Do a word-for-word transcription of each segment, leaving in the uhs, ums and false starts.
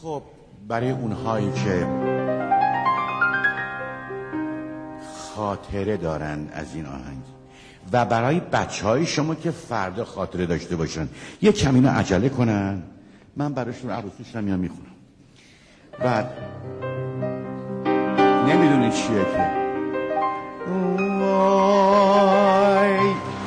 خب برای اونهایی که خاطره دارن از این آهنگ و برای بچه های شما که فردا خاطره داشته باشن یه کمی اینو عجله کنن، من براشون عروسیش رو میام میخونم. بعد نمیدونی چیه که وای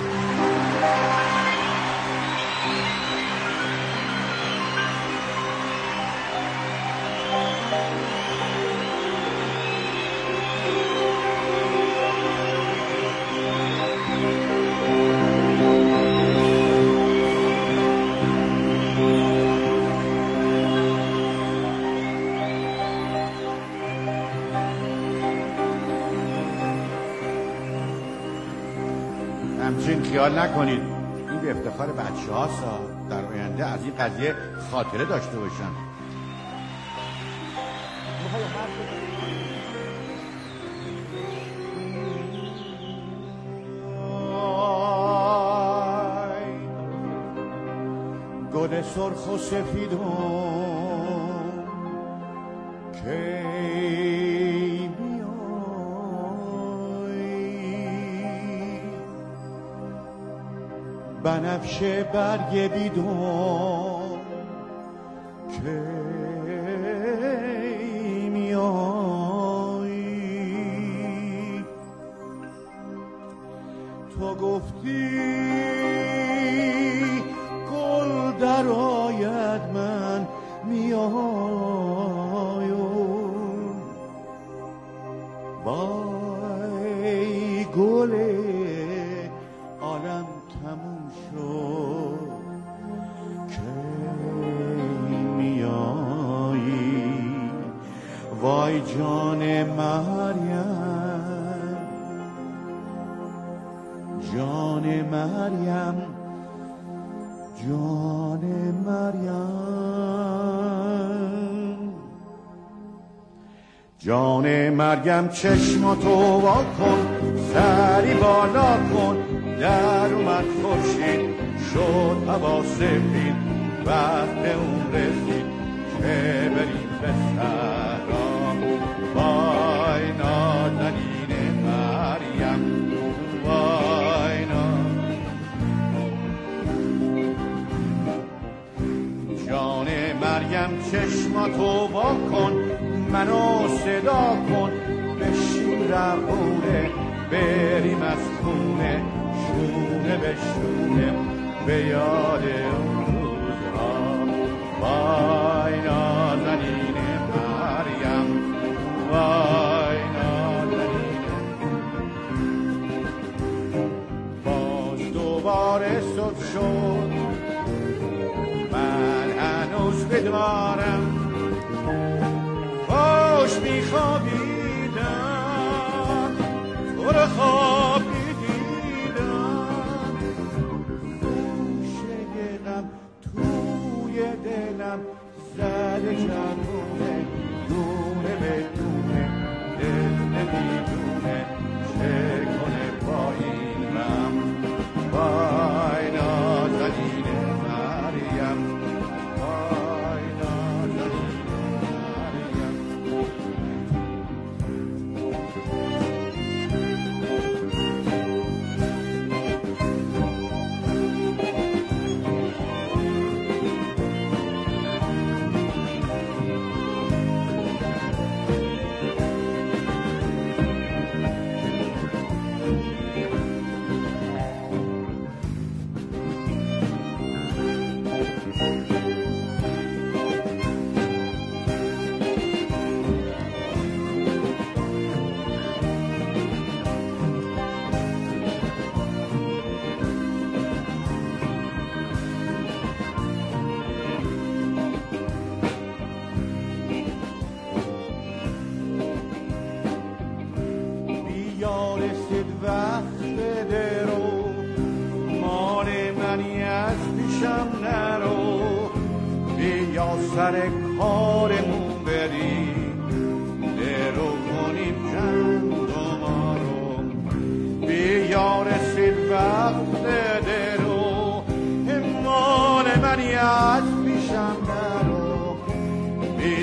همچین خیال نکنید این به افتخار بچه هاست در آینده از این قضیه خاطره داشته باشن. گل سرخ و سفیدم که بنفشه برگ بیدون که میایی، تو گفتی گل در آید من میایم، وای گل عالم تموم شد که میایی، وای جان مریم جان مریم جان مریم جان مریم چشماتو وا کن، سری بالا کن، در اومد خورشید شد هوا سفید، وقت اون رسید که بریم به صحرا، وای نازنین مریم وای جان مریم چشماتو وا کن، منو صدا کن، بشین رهونه بریم از خونه، شونه به شونه به یاد اون روزها، وای نازنین مریم وای نازنین. باز دوباره صبح شد، من هنوز بدوارم، خوش میخوابیدم تو رو خواب میدیدم، خوشه غم توی دلم زده جنونه، دونه به دونه دل نمیدونه چه کنه با اینم، وای نازنین مریم وای نازنین مریم. وقت بده رو مال منی از پیشم نرو، بیا سر کارمون بریم درو کنیم چند ما رو، بیا رسید وقت بده رو مال منی از پیشم نرو،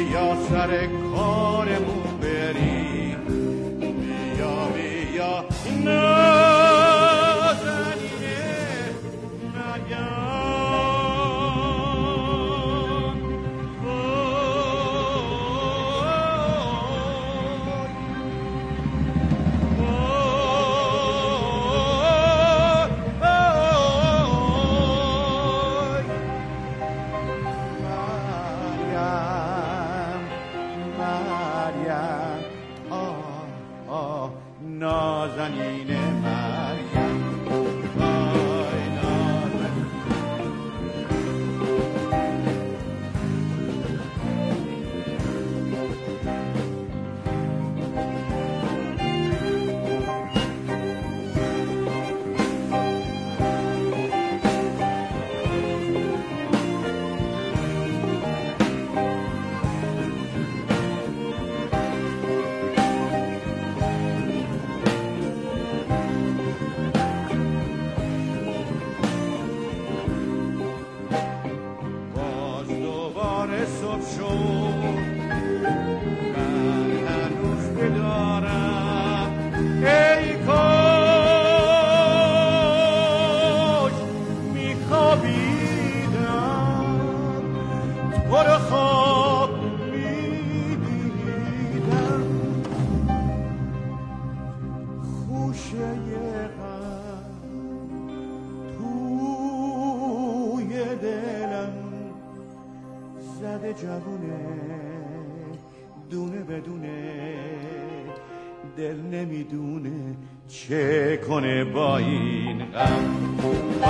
چه کنه با این غم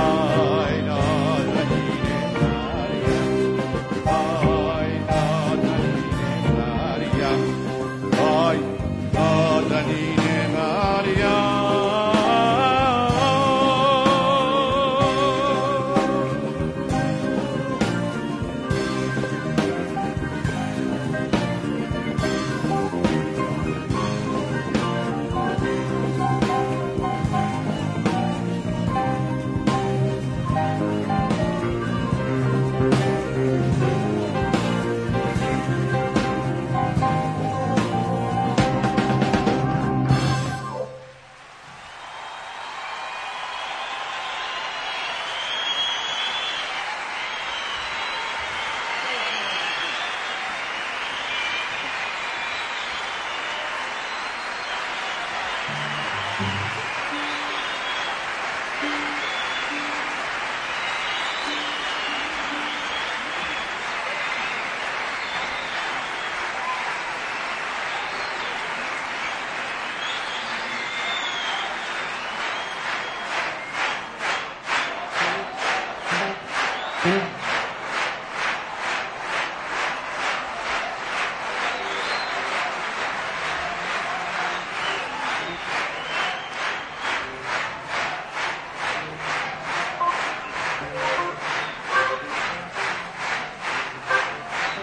آی نازنین مریم آی نازنین مریم آی نازنین مریم Mm-hmm.